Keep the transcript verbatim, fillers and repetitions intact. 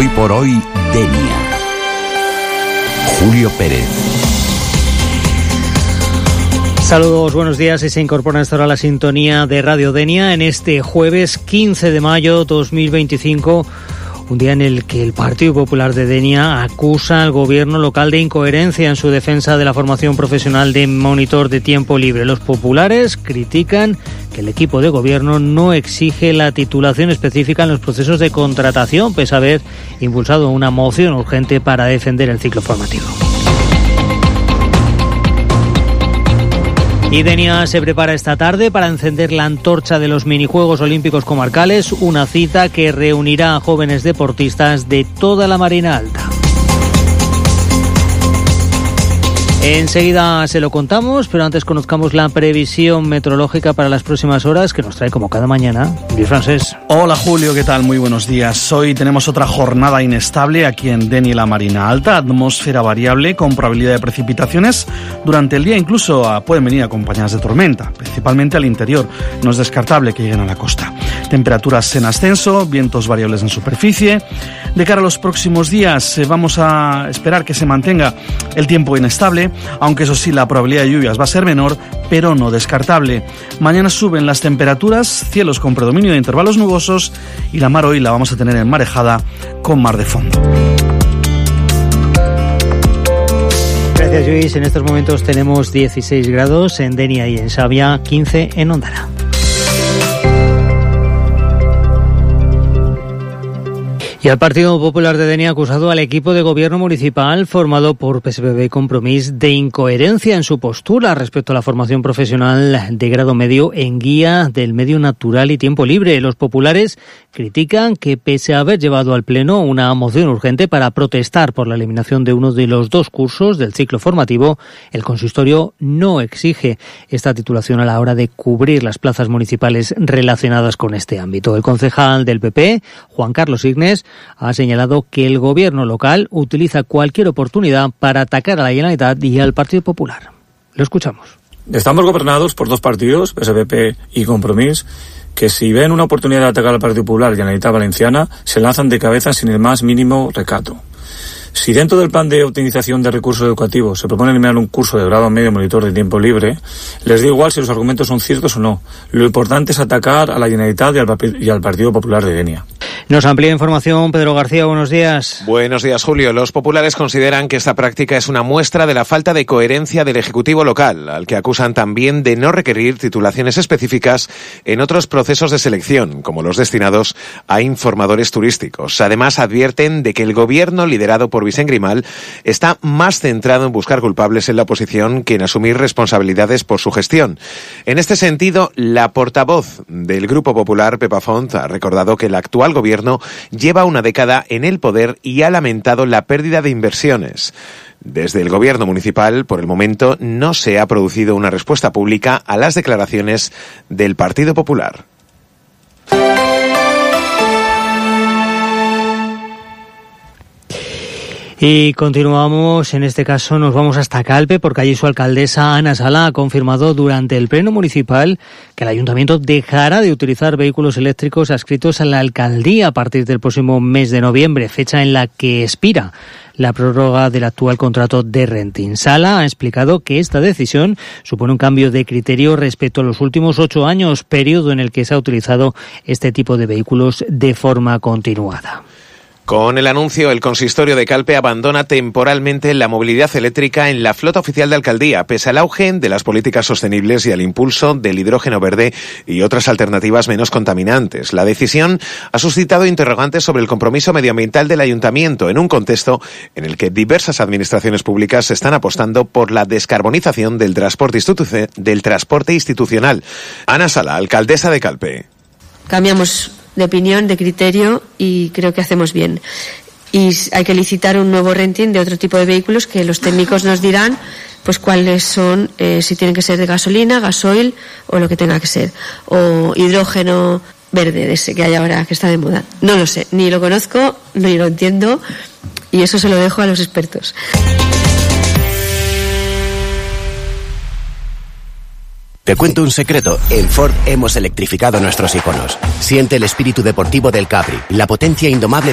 Hoy por hoy, Denia. Julio Pérez. Saludos, buenos días, y se incorpora hasta ahora a la sintonía de Radio Denia en este jueves quince de mayo dos mil veinticinco, un día en el que el Partido Popular de Denia acusa al gobierno local de incoherencia en su defensa de la formación profesional de monitor de tiempo libre. Los populares critican que el equipo de gobierno no exige la titulación específica en los procesos de contratación, pese a haber impulsado una moción urgente para defender el ciclo formativo. Y Denia se prepara esta tarde para encender la antorcha de los minijuegos olímpicos comarcales, una cita que reunirá a jóvenes deportistas de toda la Marina Alta. Enseguida se lo contamos, pero antes conozcamos la previsión meteorológica para las próximas horas que nos trae como cada mañana Luis Francés. Hola Julio, ¿qué tal? Muy buenos días. Hoy tenemos otra jornada inestable aquí en Denia y la Marina Alta, atmósfera variable con probabilidad de precipitaciones durante el día, incluso pueden venir acompañadas de tormenta, principalmente al interior. No es descartable que lleguen a la costa. Temperaturas en ascenso, vientos variables en superficie. De cara a los próximos días eh, vamos a esperar que se mantenga el tiempo inestable, aunque eso sí, la probabilidad de lluvias va a ser menor, pero no descartable. Mañana suben las temperaturas, cielos con predominio de intervalos nubosos y la mar hoy la vamos a tener enmarejada con mar de fondo. Gracias, Luis. En estos momentos tenemos dieciséis grados en Denia y en Xavia, quince en Ondara. Y el Partido Popular de Denia ha acusado al equipo de gobierno municipal formado por P S P B y Compromís de incoherencia en su postura respecto a la formación profesional de grado medio en guía del medio natural y tiempo libre. Los populares critican que, pese a haber llevado al Pleno una moción urgente para protestar por la eliminación de uno de los dos cursos del ciclo formativo, el consistorio no exige esta titulación a la hora de cubrir las plazas municipales relacionadas con este ámbito. El concejal del P P, Juan Carlos Ignes, ha señalado que el gobierno local utiliza cualquier oportunidad para atacar a la Generalitat y al Partido Popular. Lo escuchamos. Estamos gobernados por dos partidos, P S P B y Compromís, que si ven una oportunidad de atacar al Partido Popular y a la Generalitat Valenciana, se lanzan de cabeza sin el más mínimo recato. Si dentro del plan de optimización de recursos educativos se propone eliminar un curso de grado medio monitor de tiempo libre, les da igual si los argumentos son ciertos o no. Lo importante es atacar a la Generalitat y al, y al Partido Popular de Denia. Nos amplía información Pedro García, buenos días. Buenos días, Julio. Los populares consideran que esta práctica es una muestra de la falta de coherencia del Ejecutivo local, al que acusan también de no requerir titulaciones específicas en otros procesos de selección, como los destinados a informadores turísticos. Además, advierten de que el gobierno liderado por Vicent Grimal está más centrado en buscar culpables en la oposición que en asumir responsabilidades por su gestión. En este sentido, la portavoz del Grupo Popular, Pepa Font, ha recordado que el actual gobierno lleva una década en el poder y ha lamentado la pérdida de inversiones. Desde el gobierno municipal, por el momento, no se ha producido una respuesta pública a las declaraciones del Partido Popular. Y continuamos, en este caso nos vamos hasta Calpe, porque allí su alcaldesa Ana Sala ha confirmado durante el pleno municipal que el ayuntamiento dejará de utilizar vehículos eléctricos adscritos a la alcaldía a partir del próximo mes de noviembre, fecha en la que expira la prórroga del actual contrato de renting. Sala ha explicado que esta decisión supone un cambio de criterio respecto a los últimos ocho años, periodo en el que se ha utilizado este tipo de vehículos de forma continuada. Con el anuncio, el consistorio de Calpe abandona temporalmente la movilidad eléctrica en la flota oficial de alcaldía, pese al auge de las políticas sostenibles y al impulso del hidrógeno verde y otras alternativas menos contaminantes. La decisión ha suscitado interrogantes sobre el compromiso medioambiental del ayuntamiento en un contexto en el que diversas administraciones públicas están apostando por la descarbonización del transporte, institu- del transporte institucional. Ana Sala, alcaldesa de Calpe. Cambiamos de opinión, de criterio, y creo que hacemos bien. Y hay que licitar un nuevo renting de otro tipo de vehículos que los técnicos nos dirán pues cuáles son, eh, si tienen que ser de gasolina, gasoil o lo que tenga que ser, o hidrógeno verde de ese que hay ahora, que está de moda. No lo sé, ni lo conozco, ni lo entiendo, y eso se lo dejo a los expertos. Te cuento un secreto, en Ford hemos electrificado nuestros iconos. Siente el espíritu deportivo del Capri, la potencia indomable